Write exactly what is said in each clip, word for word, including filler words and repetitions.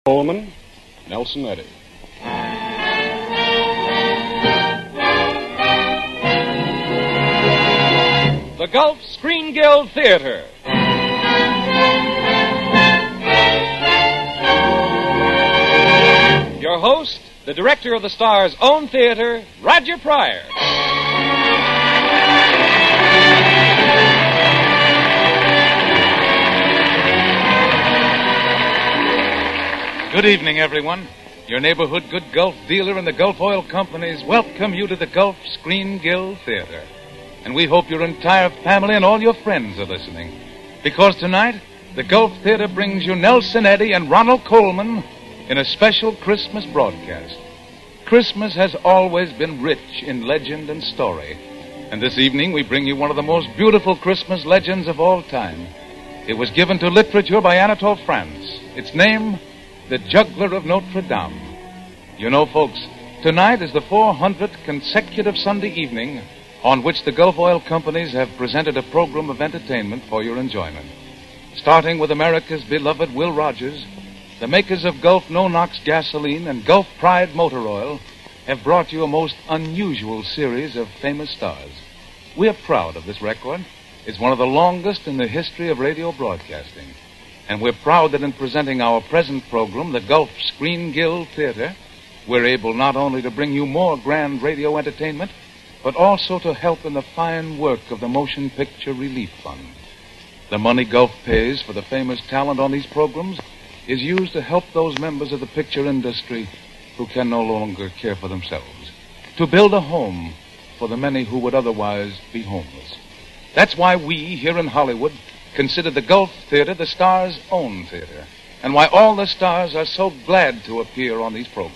Coleman, Nelson Eddy. The Gulf Screen Guild Theater. Your host, the director of the Star's own theater, Roger Pryor. Good evening, everyone. Your neighborhood good Gulf dealer and the Gulf Oil Companies welcome you to the Gulf Screen Guild Theater. And we hope your entire family and all your friends are listening. Because tonight, the Gulf Theater brings you Nelson Eddy and Ronald Coleman in a special Christmas broadcast. Christmas has always been rich in legend and story. And this evening, we bring you one of the most beautiful Christmas legends of all time. It was given to literature by Anatole France. Its name, The Juggler of Notre Dame. You know, folks, tonight is the four hundredth consecutive Sunday evening on which the Gulf Oil Companies have presented a program of entertainment for your enjoyment. Starting with America's beloved Will Rogers, the makers of Gulf No-Nox gasoline and Gulf Pride motor oil have brought you a most unusual series of famous stars. We are proud of this record. It's one of the longest in the history of radio broadcasting. And we're proud that in presenting our present program, the Gulf Screen Guild Theater, we're able not only to bring you more grand radio entertainment, but also to help in the fine work of the Motion Picture Relief Fund. The money Gulf pays for the famous talent on these programs is used to help those members of the picture industry who can no longer care for themselves, to build a home for the many who would otherwise be homeless. That's why we, here in Hollywood, consider the Gulf Theater the Star's own theater, and why all the stars are so glad to appear on these programs.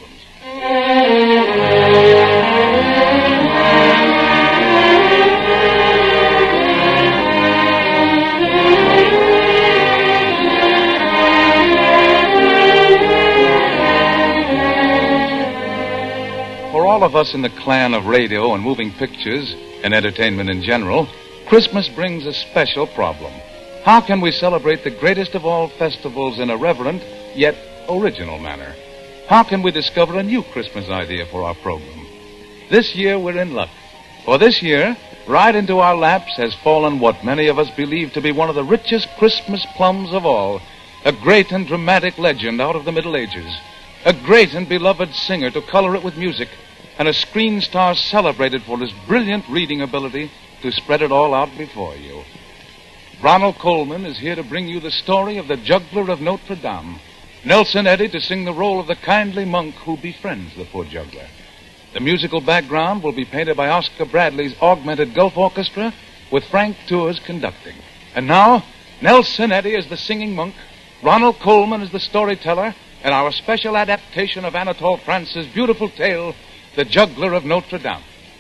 For all of us in the clan of radio and moving pictures and entertainment in general, Christmas brings a special problem. How can we celebrate the greatest of all festivals in a reverent, yet original manner? How can we discover a new Christmas idea for our program? This year, we're in luck. For this year, right into our laps has fallen what many of us believe to be one of the richest Christmas plums of all, a great and dramatic legend out of the Middle Ages, a great and beloved singer to color it with music, and a screen star celebrated for his brilliant reading ability to spread it all out before you. Ronald Coleman is here to bring you the story of the Juggler of Notre Dame. Nelson Eddy to sing the role of the kindly monk who befriends the poor juggler. The musical background will be painted by Oscar Bradley's Augmented Gulf Orchestra with Frank Tours conducting. And now, Nelson Eddy is the singing monk, Ronald Coleman is the storyteller, and our special adaptation of Anatole France's beautiful tale, The Juggler of Notre Dame.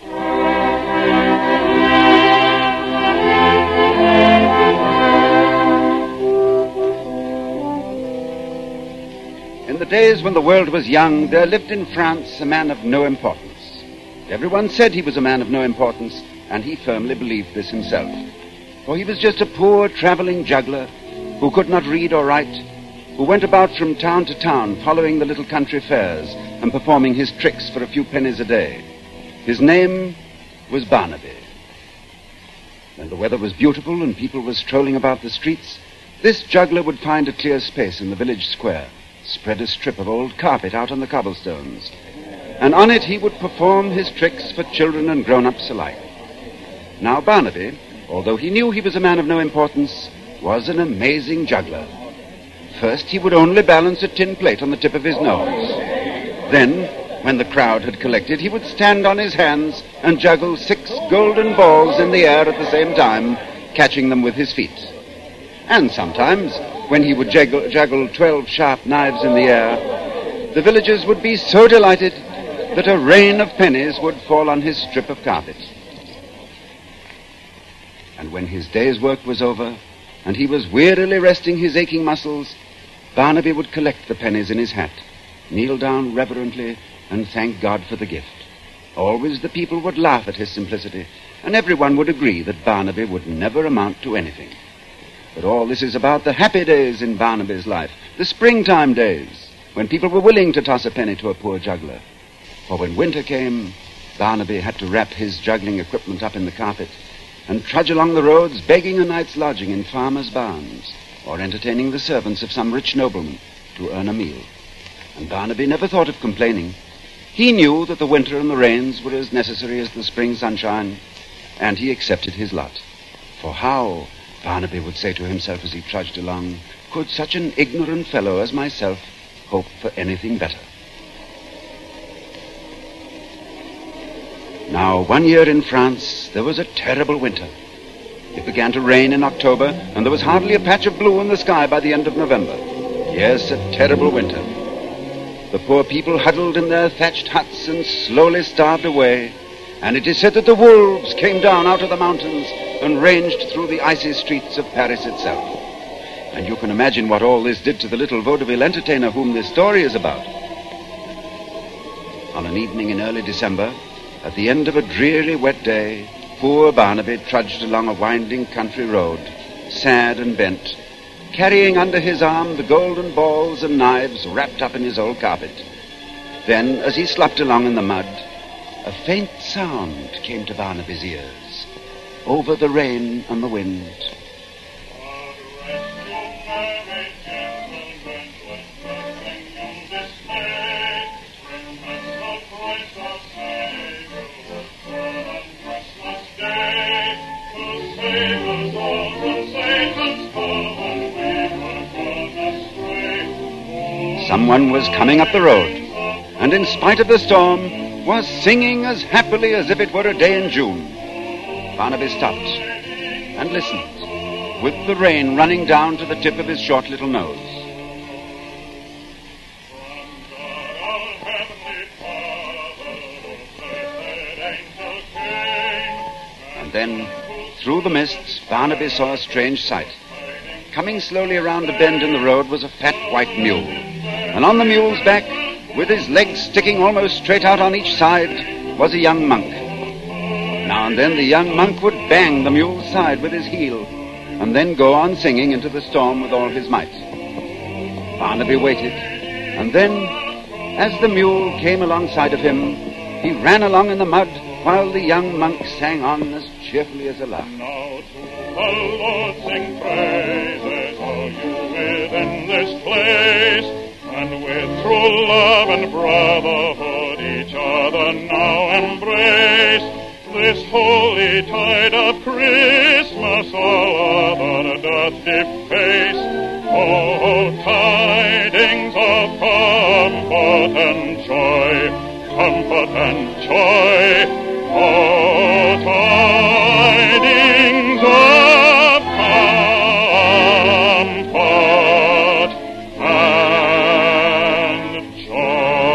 In the days when the world was young, there lived in France a man of no importance. Everyone said he was a man of no importance, and he firmly believed this himself. For he was just a poor traveling juggler who could not read or write, who went about from town to town following the little country fairs and performing his tricks for a few pennies a day. His name was Barnaby. When the weather was beautiful and people were strolling about the streets, this juggler would find a clear space in the village square, spread a strip of old carpet out on the cobblestones, and on it he would perform his tricks for children and grown-ups alike. Now Barnaby, although he knew he was a man of no importance, was an amazing juggler. First, he would only balance a tin plate on the tip of his nose. Then, when the crowd had collected, he would stand on his hands and juggle six golden balls in the air at the same time, catching them with his feet. And sometimes, when he would juggle, juggle twelve sharp knives in the air, the villagers would be so delighted that a rain of pennies would fall on his strip of carpet. And when his day's work was over, and he was wearily resting his aching muscles, Barnaby would collect the pennies in his hat, kneel down reverently, and thank God for the gift. Always the people would laugh at his simplicity, and everyone would agree that Barnaby would never amount to anything. But all this is about the happy days in Barnaby's life, the springtime days, when people were willing to toss a penny to a poor juggler. For when winter came, Barnaby had to wrap his juggling equipment up in the carpet and trudge along the roads begging a night's lodging in farmers' barns or entertaining the servants of some rich nobleman to earn a meal. And Barnaby never thought of complaining. He knew that the winter and the rains were as necessary as the spring sunshine, and he accepted his lot. For how, Barnaby would say to himself as he trudged along, could such an ignorant fellow as myself hope for anything better? Now, one year in France, there was a terrible winter. It began to rain in October, and there was hardly a patch of blue in the sky by the end of November. Yes, a terrible winter. The poor people huddled in their thatched huts and slowly starved away, and it is said that the wolves came down out of the mountains and ranged through the icy streets of Paris itself. And you can imagine what all this did to the little vaudeville entertainer whom this story is about. On an evening in early December, at the end of a dreary wet day, poor Barnaby trudged along a winding country road, sad and bent, carrying under his arm the golden balls and knives wrapped up in his old carpet. Then, as he slopped along in the mud, a faint sound came to Barnaby's ears, over the rain and the wind. Someone was coming up the road, and in spite of the storm, was singing as happily as if it were a day in June. Barnaby stopped and listened, with the rain running down to the tip of his short little nose. And then, through the mists, Barnaby saw a strange sight. Coming slowly around a bend in the road was a fat white mule. And on the mule's back, with his legs sticking almost straight out on each side, was a young monk. Now and then the young monk would bang the mule's side with his heel, and then go on singing into the storm with all his might. Barnaby waited, and then, as the mule came alongside of him, he ran along in the mud while the young monk sang on as cheerfully as a lark. Now to the Lord sing praises, all you within this place, and with true love and brotherhood each other now embrace. This holy tide of Christmas all other doth deface. Oh, tidings of comfort and joy, comfort and joy. Oh, tidings of comfort and joy.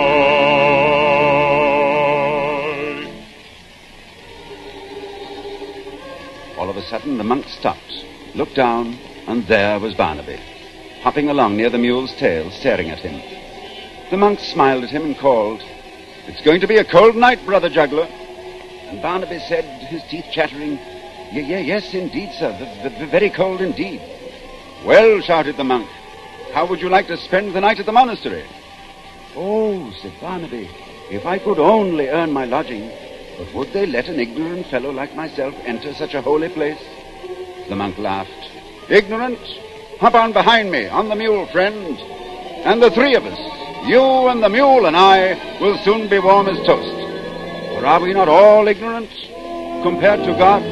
All of a sudden, the monk stopped, looked down, and there was Barnaby, hopping along near the mule's tail, staring at him. The monk smiled at him and called, "It's going to be a cold night, brother juggler." And Barnaby said, his teeth chattering, "Y- y- yes, indeed, sir, v- v- very cold indeed." "Well," shouted the monk, "how would you like to spend the night at the monastery?" "Oh," said Barnaby, "if I could only earn my lodging, but would they let an ignorant fellow like myself enter such a holy place?" The monk laughed. "Ignorant? Hop on behind me, on the mule, friend, and the three of us, you and the mule and I, will soon be warm as toast. For are we not all ignorant compared to God?"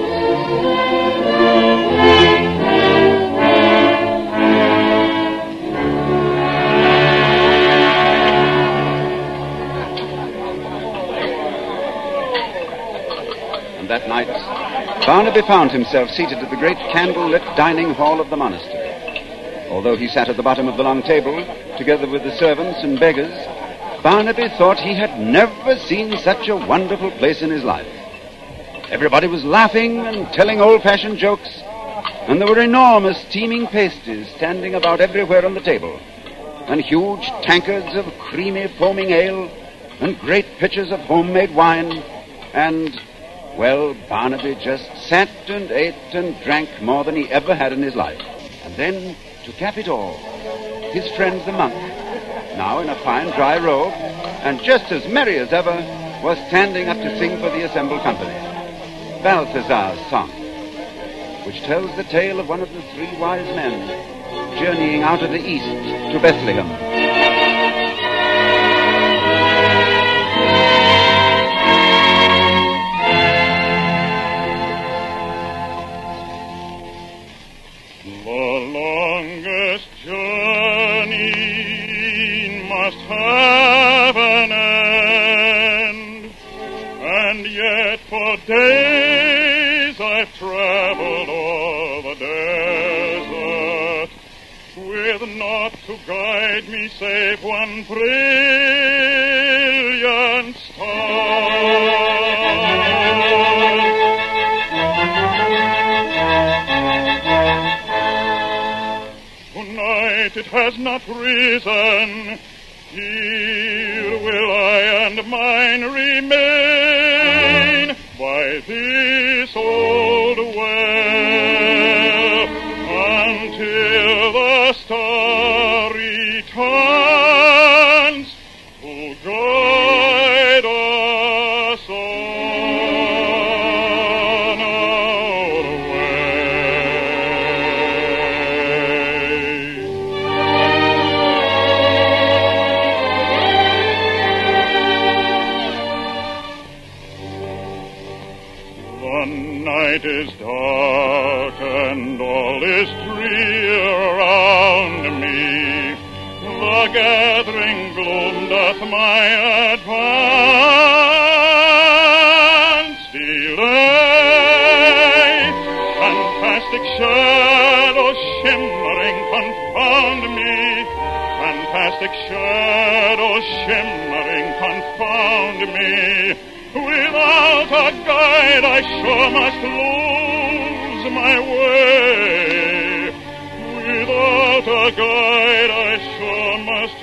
And that night, Barnaby found himself seated at the great candle-lit dining hall of the monastery. Although he sat at the bottom of the long table, together with the servants and beggars, Barnaby thought he had never seen such a wonderful place in his life. Everybody was laughing and telling old-fashioned jokes, and there were enormous steaming pasties standing about everywhere on the table, and huge tankards of creamy foaming ale, and great pitchers of homemade wine, and, well, Barnaby just sat and ate and drank more than he ever had in his life. And then, to cap it all, his friend the monk now in a fine dry robe, and just as merry as ever, was standing up to sing for the assembled company. Balthazar's song, which tells the tale of one of the three wise men journeying out of the east to Bethlehem. The longest journey must have an end, and yet for days I've traveled o'er the desert, with naught to guide me save one brilliant star. Tonight it has not risen, here will I and mine remain by this old well until the star returns to guide us on our way. The night is dark and all is drear around me. The gathering gloom doth my advance delay. Fantastic shadows shimmering confound me. Fantastic shadows shimmering confound me. Without a guide I sure must lose my way. Without a guide I sure must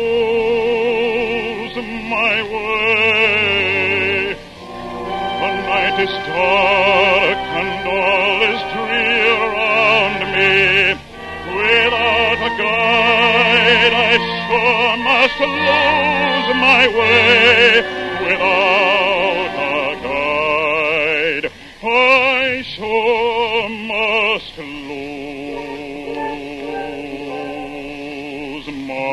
lose my way. The night is dark and all is drear around me. Without a guide I sure must lose my way. Without a guide I sure must lose my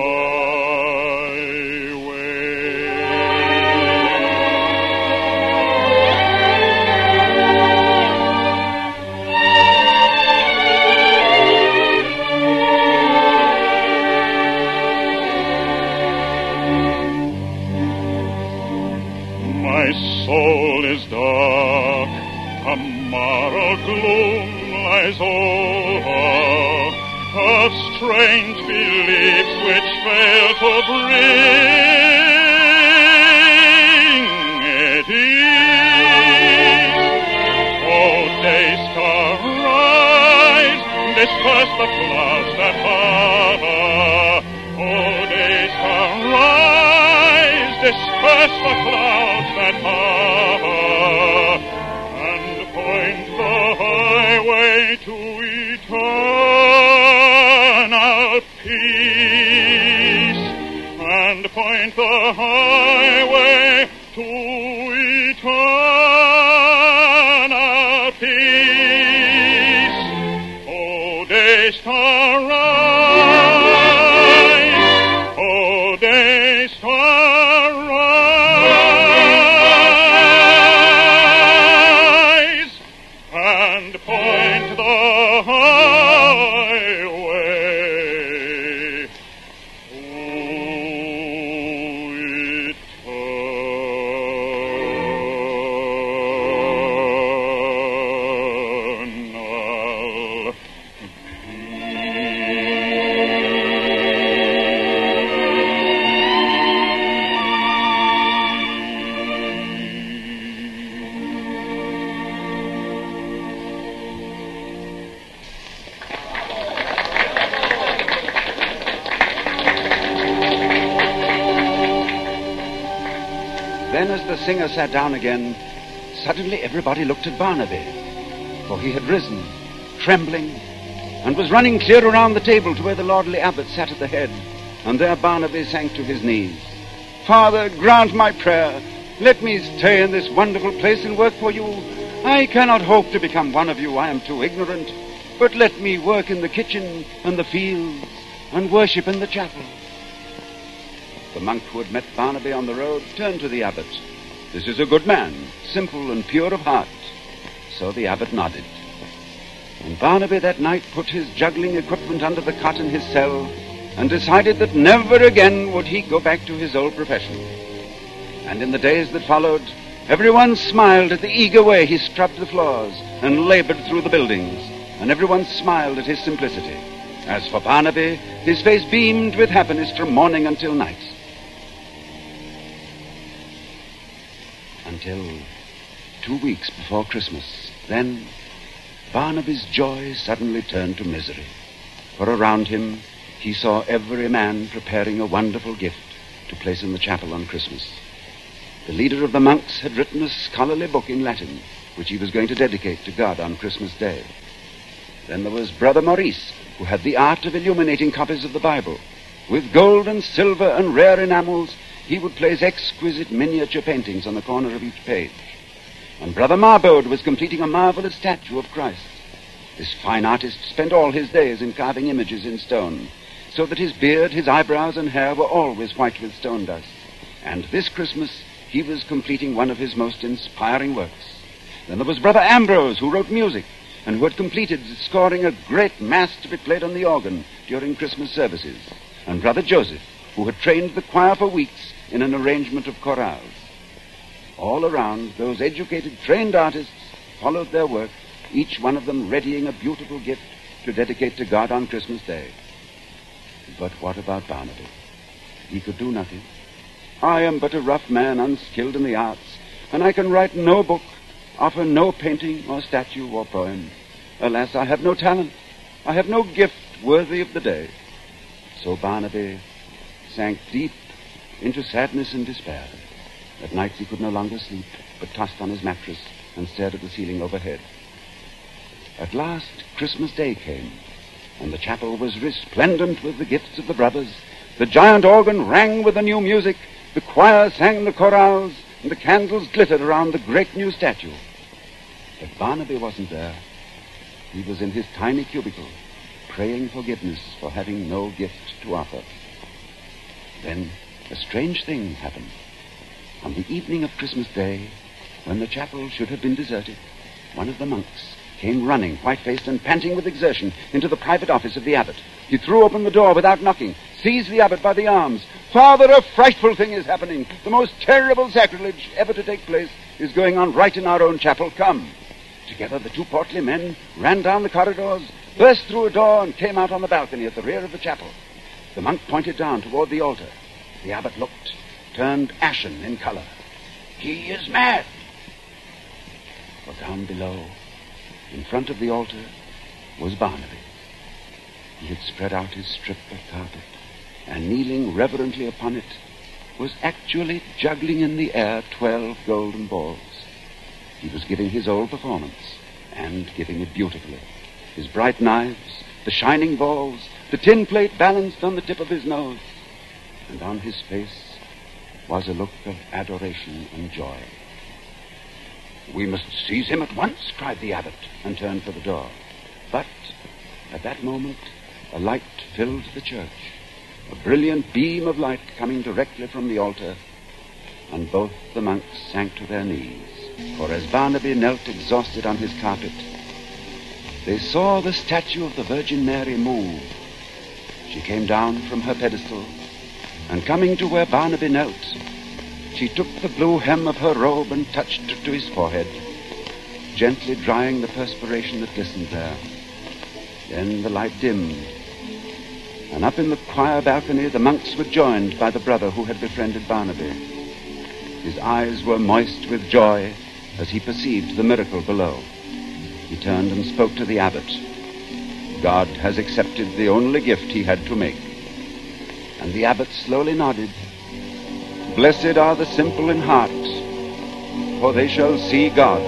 My soul is dark, a moral gloom lies over, of strange beliefs which fail to bring it ease. Oh, day star, rise, disperse the clouds that hover. Oh, day star, rise, disperse the clouds that hover, and point the highway to eternal peace, and point the highway to eternal peace. Oh, day star, rise, oh, day star, rise, and point the highway to eternal Then, as the singer sat down again, suddenly everybody looked at Barnaby, for he had risen, trembling, and was running clear around the table to where the lordly abbot sat at the head, and there Barnaby sank to his knees. Father, grant my prayer. Let me stay in this wonderful place and work for you. I cannot hope to become one of you. I am too ignorant. But let me work in the kitchen and the fields and worship in the chapel. The monk who had met Barnaby on the road turned to the abbot. This is a good man, simple and pure of heart. So the abbot nodded. And Barnaby that night put his juggling equipment under the cot in his cell and decided that never again would he go back to his old profession. And in the days that followed, everyone smiled at the eager way he scrubbed the floors and labored through the buildings, and everyone smiled at his simplicity. As for Barnaby, his face beamed with happiness from morning until night. Until two weeks before Christmas. Then Barnaby's joy suddenly turned to misery, for around him he saw every man preparing a wonderful gift to place in the chapel on Christmas. The leader of the monks had written a scholarly book in Latin, which he was going to dedicate to God on Christmas Day. Then there was Brother Maurice, who had the art of illuminating copies of the Bible. With gold and silver and rare enamels, he would place exquisite miniature paintings on the corner of each page. And Brother Marbode was completing a marvelous statue of Christ. This fine artist spent all his days in carving images in stone, so that his beard, his eyebrows, and hair were always white with stone dust. And this Christmas, he was completing one of his most inspiring works. Then there was Brother Ambrose, who wrote music, and who had completed scoring a great mass to be played on the organ during Christmas services. And Brother Joseph, who had trained the choir for weeks in an arrangement of chorales. All around, those educated, trained artists followed their work, each one of them readying a beautiful gift to dedicate to God on Christmas Day. But what about Barnaby? He could do nothing. I am but a rough man, unskilled in the arts, and I can write no book, offer no painting or statue or poem. Alas, I have no talent. I have no gift worthy of the day. So Barnaby sank deep into sadness and despair. At nights he could no longer sleep, but tossed on his mattress and stared at the ceiling overhead. At last, Christmas Day came, and the chapel was resplendent with the gifts of the brothers. The giant organ rang with the new music, the choir sang the chorales, and the candles glittered around the great new statue. But Barnaby wasn't there. He was in his tiny cubicle, praying forgiveness for having no gift to offer. Then a strange thing happened. On the evening of Christmas Day, when the chapel should have been deserted, one of the monks came running, white-faced and panting with exertion, into the private office of the abbot. He threw open the door without knocking, seized the abbot by the arms. "Father, a frightful thing is happening. The most terrible sacrilege ever to take place is going on right in our own chapel. Come." Together the two portly men ran down the corridors, burst through a door, and came out on the balcony at the rear of the chapel. The monk pointed down toward the altar. The abbot looked, turned ashen in color. "He is mad." For down below, in front of the altar, was Barnaby. He had spread out his strip of carpet, and kneeling reverently upon it, was actually juggling in the air twelve golden balls. He was giving his old performance, and giving it beautifully. His bright knives, the shining balls, the tin plate balanced on the tip of his nose, and on his face was a look of adoration and joy. "We must seize him at once," cried the abbot, and turned for the door. But at that moment, a light filled the church, a brilliant beam of light coming directly from the altar, and both the monks sank to their knees. For as Barnaby knelt exhausted on his carpet, they saw the statue of the Virgin Mary move. She came down from her pedestal, and coming to where Barnaby knelt, she took the blue hem of her robe and touched it to his forehead, gently drying the perspiration that glistened there. Then the light dimmed, and up in the choir balcony the monks were joined by the brother who had befriended Barnaby. His eyes were moist with joy as he perceived the miracle below. He turned and spoke to the abbot. God has accepted the only gift he had to make. And the abbot slowly nodded. Blessed are the simple in heart, for they shall see God.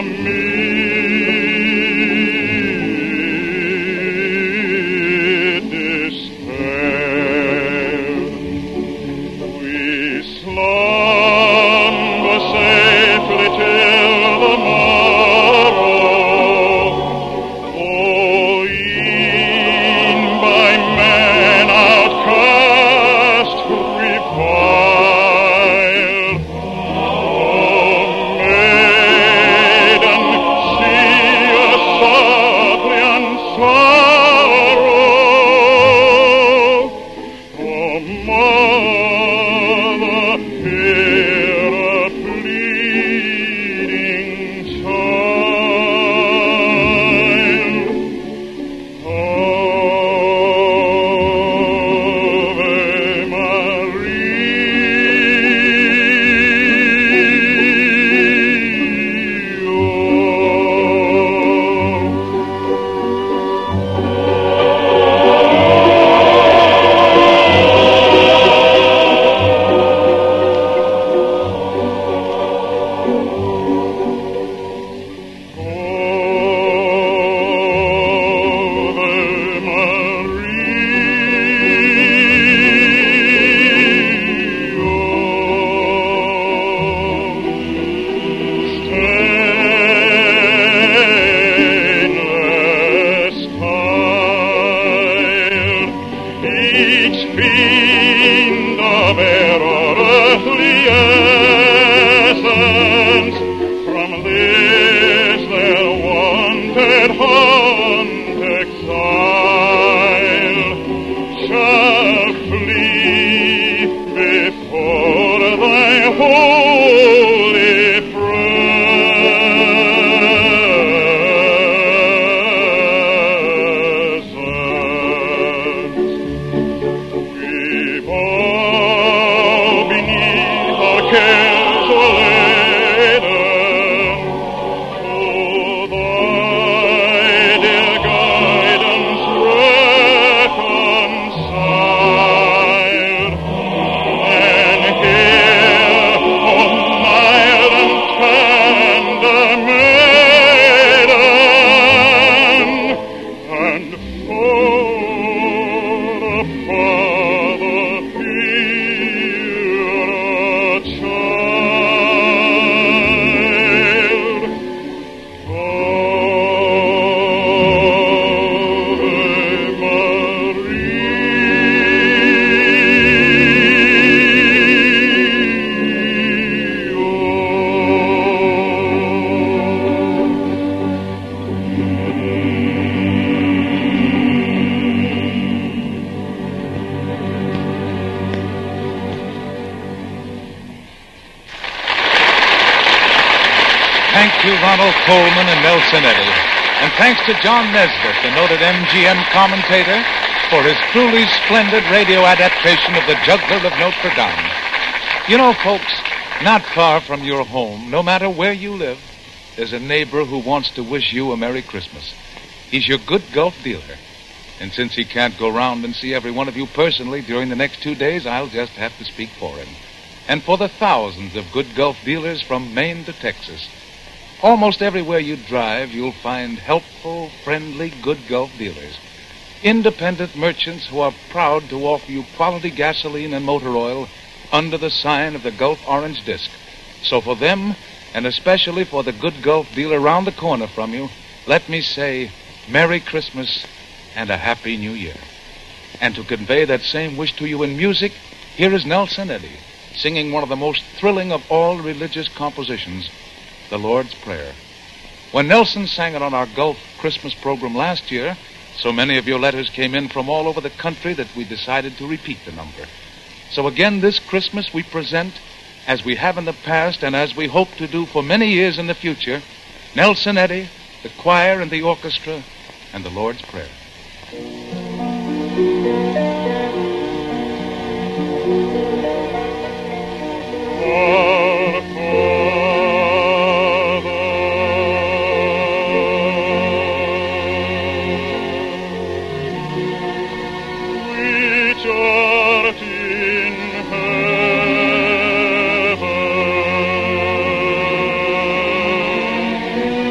amid despair. We slumber safely till the morrow, oh, e'en by men outcast, reviled. Oh, maiden, see a suppliant sorrow. Oh, mother, hear a pleading child. Ave Maria. Stainless child, each fiend of error earthly essence, from this their wanted haunt exile, shall flee before thy holy presence. We bow beneath our cares laden, to thy dear guidance reconciled. And here, O mild and tender maiden, and for the Father hear a child. Ave Maria. Thank you, Ronald Coleman and Nelson Eddy. And thanks to John Nesbitt, the noted M G M commentator, for his truly splendid radio adaptation of The Juggler of Notre Dame. You know, folks, not far from your home, no matter where you live, there's a neighbor who wants to wish you a Merry Christmas. He's your good Gulf dealer. And since he can't go round and see every one of you personally during the next two days, I'll just have to speak for him. And for the thousands of good Gulf dealers from Maine to Texas. Almost everywhere you drive, you'll find helpful, friendly, good Gulf dealers. Independent merchants who are proud to offer you quality gasoline and motor oil under the sign of the Gulf Orange Disc. So for them, and especially for the good Gulf dealer round the corner from you, let me say Merry Christmas and a Happy New Year. And to convey that same wish to you in music, here is Nelson Eddy, singing one of the most thrilling of all religious compositions, The Lord's Prayer. When Nelson sang it on our Gulf Christmas program last year, so many of your letters came in from all over the country that we decided to repeat the number. So again this Christmas we present, as we have in the past and as we hope to do for many years in the future, Nelson Eddy, the choir and the orchestra, and the Lord's Prayer. Our Father, which art in heaven,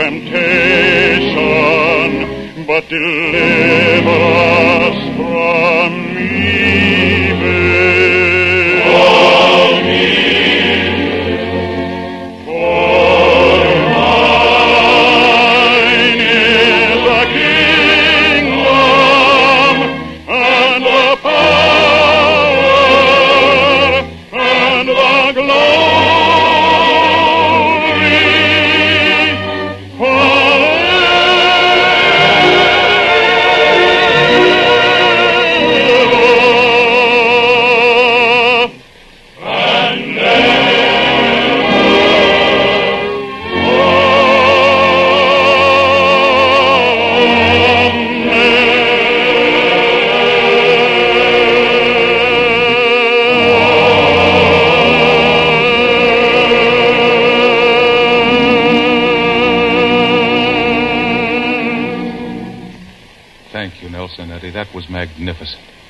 temptation, but deliver us from evil. From evil. For thine is the kingdom and the power and the glory forever and Thank you, Nelson Eddy. That was magnificent.